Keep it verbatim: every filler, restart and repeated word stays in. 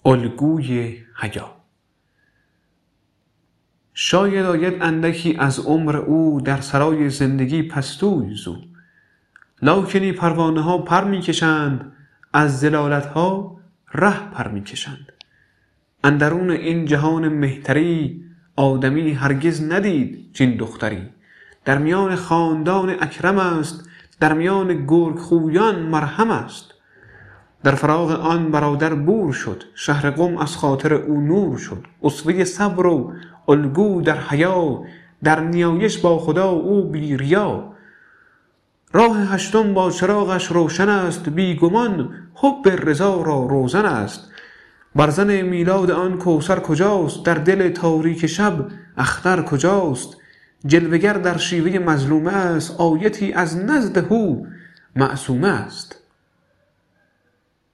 الگوی حیا. شاید آید اندکی از عمر او در سرای زندگی پستوی زو، لکن پروانه ها پر می کشند، از ضلالت ها ره پر می کشند. اندرون این جهان مهتری، آدمی هرگز ندید چین دختری. در میان خاندان اکرم است، در میان گرگ خویان مرهم است. در فراق آن برادر بور شد، شهر قم از خاطر او نور شد. اسوه صبر و الگو در حیا، در نیایش با خدا او بی ریا. راه هشتم با چراغش روشن است، بی گمان حب رضا را روزن است. برزن میلاد آن کوثر کجاست، در دل تاریک شب اختر کجاست. جلوگر در شیوه مظلومه است، آیتی از نزد هو معصومه است.